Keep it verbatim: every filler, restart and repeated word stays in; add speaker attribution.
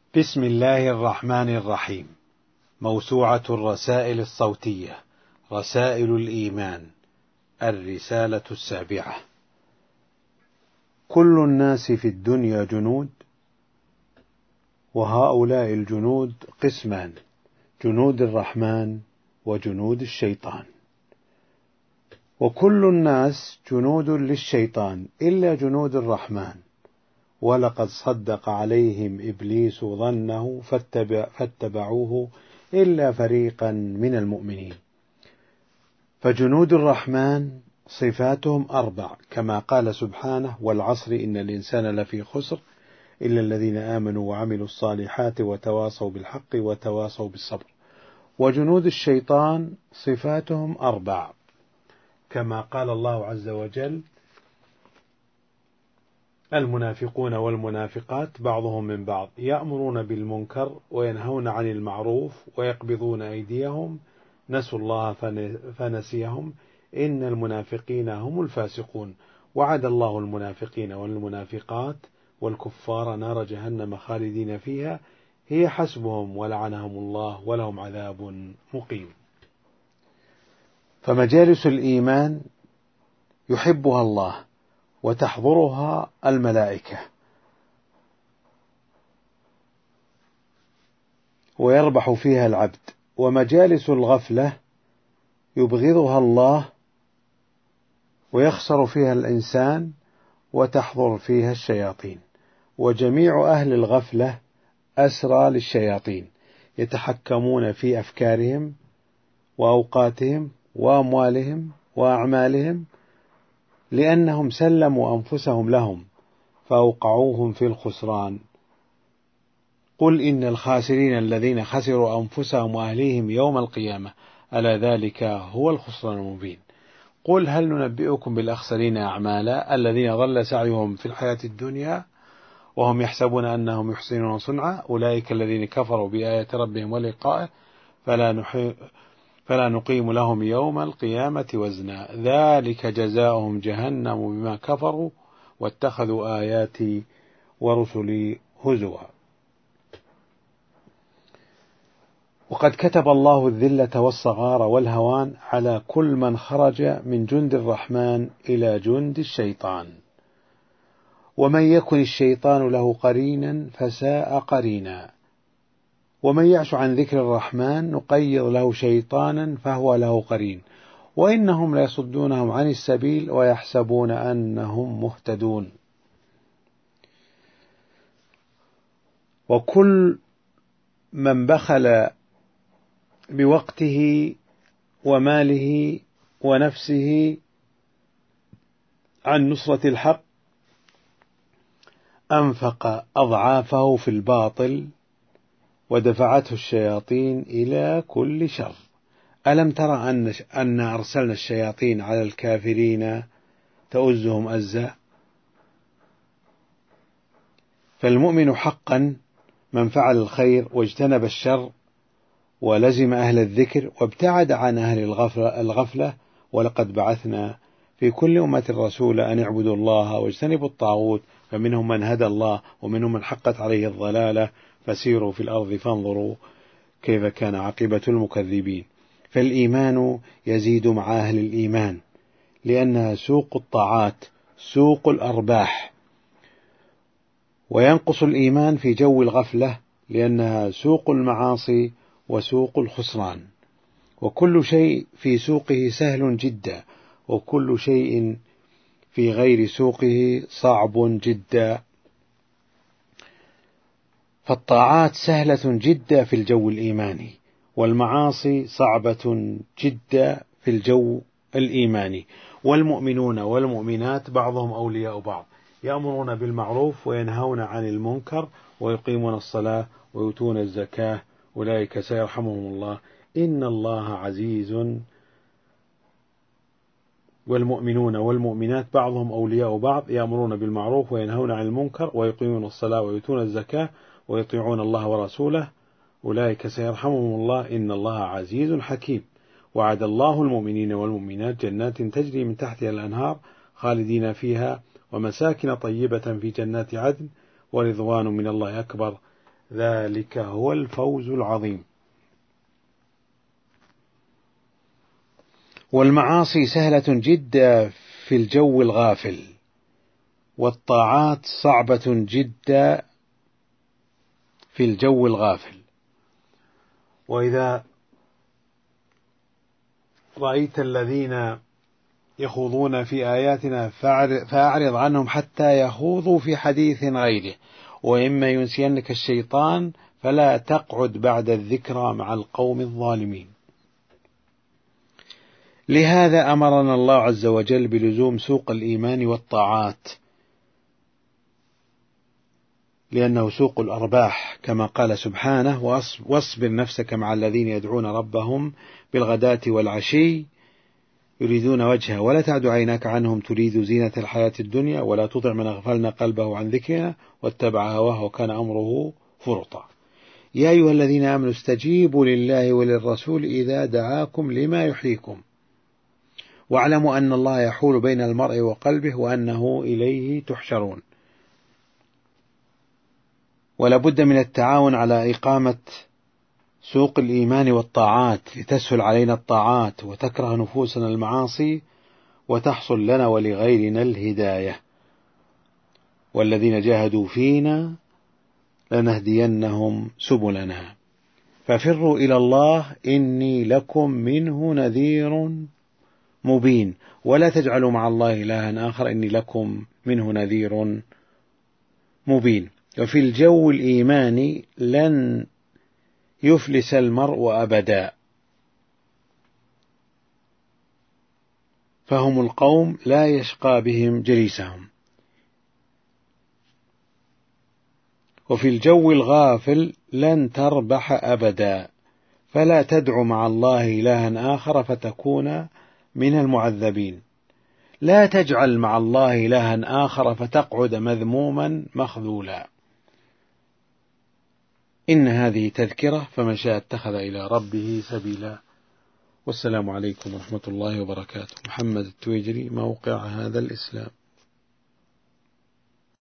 Speaker 1: بسم الله الرحمن الرحيم. موسوعة الرسائل الصوتية، رسائل الإيمان، الرسالة السابعة. كل الناس في الدنيا جنود، وهؤلاء الجنود قسمان: جنود الرحمن وجنود الشيطان. وكل الناس جنود للشيطان إلا جنود الرحمن، ولقد صدق عليهم إبليس ظنه فاتبع فاتبعوه إلا فريقا من المؤمنين. فجنود الرحمن صفاتهم أربع، كما قال سبحانه: والعصر إن الإنسان لفي خسر إلا الذين آمنوا وعملوا الصالحات وتواصوا بالحق وتواصوا بالصبر. وجنود الشيطان صفاتهم أربع، كما قال الله عز وجل: المنافقون والمنافقات بعضهم من بعض يأمرون بالمنكر وينهون عن المعروف ويقبضون أيديهم نسوا الله فنسيهم إن المنافقين هم الفاسقون. وعد الله المنافقين والمنافقات والكفار نار جهنم خالدين فيها هي حسبهم ولعنهم الله ولهم عذاب مقيم. فمجالس الإيمان يحبها الله وتحضرها الملائكة، ويربح فيها العبد. ومجالس الغفلة يبغضها الله ويخسر فيها الإنسان وتحضر فيها الشياطين. وجميع أهل الغفلة أسرى للشياطين، يتحكمون في أفكارهم وأوقاتهم وأموالهم وأعمالهم، لأنهم سلموا أنفسهم لهم فأوقعوهم في الخسران. قل إن الخاسرين الذين خسروا أنفسهم وأهليهم يوم القيامة ألا ذلك هو الخسران المبين. قل هل ننبئكم بالأخسرين أعمالا الذين ضل سعيهم في الحياة الدنيا وهم يحسبون أنهم يحسنون صنعا أولئك الذين كفروا بآيات ربهم ولقائه فلا نحي فلا نقيم لهم يوم القيامة وزنا ذلك جزاؤهم جهنم بما كفروا واتخذوا آياتي ورسلي هزوا. وقد كتب الله الذلة والصغار والهوان على كل من خرج من جند الرحمن إلى جند الشيطان. ومن يكن الشيطان له قرينا فساء قرينا. ومن يعش عن ذكر الرحمن نقيض له شيطانا فهو له قرين وإنهم ليصدونهم عن السبيل ويحسبون أنهم مهتدون. وكل من بخل بوقته وماله ونفسه عن نصرة الحق أنفق أضعافه في الباطل ودفعته الشياطين إلى كل شر. ألم ترى أن أن أرسلنا الشياطين على الكافرين تؤزهم أزا. فالمؤمن حقا من فعل الخير واجتنب الشر ولزم أهل الذكر وابتعد عن أهل الغفلة, الغفلة. ولقد بعثنا في كل أمة رسولا أن اعبدوا الله واجتنبوا الطاغوت فمنهم من هدى الله ومنهم من حقت عليه الضلالة فسيروا في الأرض فانظروا كيف كان عاقبة المكذبين. فالإيمان يزيد مع أهل الإيمان لأنها سوق الطاعات سوق الأرباح، وينقص الإيمان في جو الغفلة لأنها سوق المعاصي وسوق الخسران. وكل شيء في سوقه سهل جدا وكل شيء في غير سوقه صعب جدا. فالطاعات سهلة جدا في الجو الإيماني والمعاصي صعبة جدا في الجو الإيماني. والمؤمنون والمؤمنات بعضهم أولياء بعض يأمرون بالمعروف وينهون عن المنكر ويقيمون الصلاة ويؤتون الزكاة أولئك سيرحمهم الله إن الله عزيز. والمؤمنون والمؤمنات بعضهم أولياء بعض يأمرون بالمعروف وينهون عن المنكر ويقيمون الصلاة ويؤتون الزكاة ويطيعون الله ورسوله أولئك سيرحمهم الله إن الله عزيز حكيم. وعد الله المؤمنين والمؤمنات جنات تجري من تحتها الأنهار خالدين فيها ومساكن طيبة في جنات عدن ورضوان من الله أكبر ذلك هو الفوز العظيم. والمعاصي سهلة جدا في الجو الغافل، والطاعات صعبة جدا في الجو الغافل. وإذا رأيت الذين يخوضون في آياتنا فأعرض عنهم حتى يخوضوا في حديث غيره، وإما ينسينك الشيطان فلا تقعد بعد الذكرى مع القوم الظالمين. لهذا أمرنا الله عز وجل بلزوم سوق الإيمان والطاعات، لأنه سوق الأرباح، كما قال سبحانه: واصبر نفسك مع الذين يدعون ربهم بالغداة والعشي يريدون وجهه ولا تعد عيناك عنهم تريد زينة الحياة الدنيا ولا تطع من أغفلنا قلبه عن ذكرنا واتبع هواه وكان أمره فرطا. يا أيها الذين آمنوا استجيبوا لله وللرسول إذا دعاكم لما يحييكم واعلموا أن الله يحول بين المرء وقلبه وأنه إليه تحشرون. ولا بد من التعاون على إقامة سوق الإيمان والطاعات لتسهل علينا الطاعات وتكره نفوسنا المعاصي وتحصل لنا ولغيرنا الهداية. والذين جاهدوا فينا لنهدينهم سبلنا ففروا إلى الله إني لكم منه نذير مبين ولا تجعلوا مع الله إلها آخر إني لكم منه نذير مبين. وفي الجو الإيماني لن يفلس المرء أبدا، فهم القوم لا يشقى بهم جليسهم. وفي الجو الغافل لن تربح أبدا، فلا تدع مع الله إلها آخر فتكون من المعذبين. لا تجعل مع الله إلها آخر فتقعد مذموما مخذولا. إن هذه تذكرة فمن شاء اتخذ إلى ربه سبيلا. والسلام عليكم ورحمة الله وبركاته. محمد التويجري، موقع هذا الإسلام.